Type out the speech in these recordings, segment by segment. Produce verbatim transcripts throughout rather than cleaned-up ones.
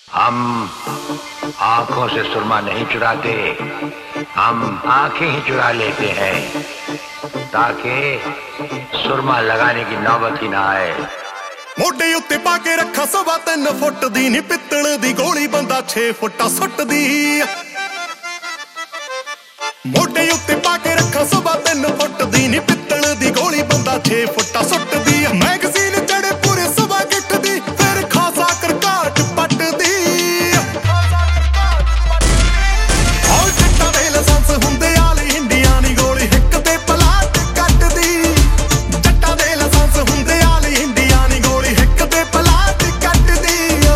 हम आंखों से सुरमा नहीं चुराते, हम आंखें ही चुरा लेते हैं ताकि सुरमा लगाने की नौबत ही ना आए। मोढे उत्ते पाके रखा सवा तीन फुट दी नी पित्तल दी गोली बंदा छे फुटा सुट दी। मोढे उत्ते पाके रखा सवा तीन फुट दी नी पित्तल दी गोली बंदा छे फुटा सुट दी। मैगजीन चढ़े पूरे सवा गिठ दी फिर खासा कर काट पट दी। और चिट्टा दे लाइसेंस हुंदे आली इंडिया नी गोली हिक ते पलाट कट दी। जट्टा दे लाइसेंस हुंदे आली इंडिया नी गोली हिक ते पलाट कट दी।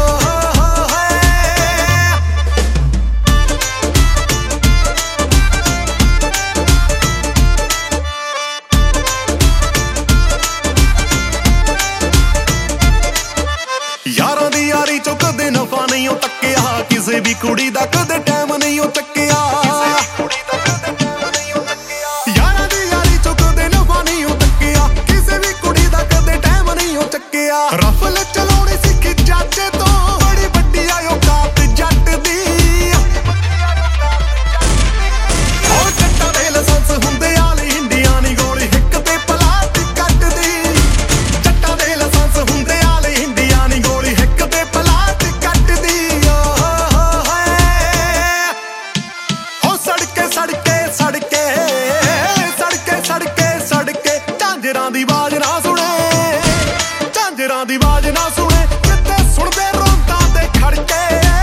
यारां दी यारी चो कदे नफा नहीं ओ तक्किया, किसे भी कुड़ी दा कदे टाइम नहीं ओ चक्किया। यारां दी यारी चो कदे नफा नहीं ओ तक्किया, किसे भी कुड़ी दा कदे टाइम नहीं ओ चक्किया। रफल चलाउणी सिक्खी चाचे तो बड़ी वड्डी आयो कात जट दी। ओ जट्टा दे लाइसेंस हुंदे आली इंडिया नी गोली हिक ते पलाट कट दी। जट्टा दे लाइसेंस हुंदे आली इंडिया नी गोली हिक ते पलाट कट दी। ओ सड़के सड़के सड़के सड़के सड़के सड़के झांजरां दी आवाज ना सुने, झांजरां दी आवाज ना सुने जिੱਥੇ ਸੁਣਦੇ ਰੋਂਦਾਂ ਦੇ ਖੜਕੇ।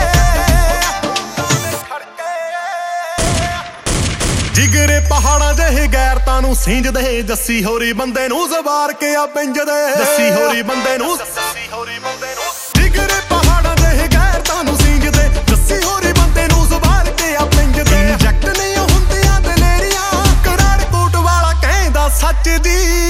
ਜਿਗਰੇ ਪਹਾੜਾਂ ਜਿਹੇ ਗੈਰਤਾਂ ਨੂੰ ਸਿੰਜਦੇ ਜੱਸੀ ਹੋਰੀ ਬੰਦੇ ਨੂੰ ਜ਼ਵਾਰ ਕੇ ਆ ਪਿੰਜਦੇ। ਜੱਸੀ ਹੋਰੀ ਬੰਦੇ ਨੂੰ ਜਿਗਰੇ ਪਹਾੜਾਂ ਜਿਹੇ ਗੈਰਤਾਂ ਨੂੰ ਸਿੰਜਦੇ ਜੱਸੀ ਹੋਰੀ ਬੰਦੇ ਨੂੰ ਜ਼ਵਾਰ ਕੇ ਆ ਪਿੰਜਦੇ। ਇੰਜੈਕਟ ਨਹੀਂ ਹੁੰਦੀਆਂ ਦਲੇਰੀਆਂ ਕਰਾੜ ਕੋਟ ਵਾਲਾ ਕਹਿੰਦਾ ਸੱਚ ਦੀ।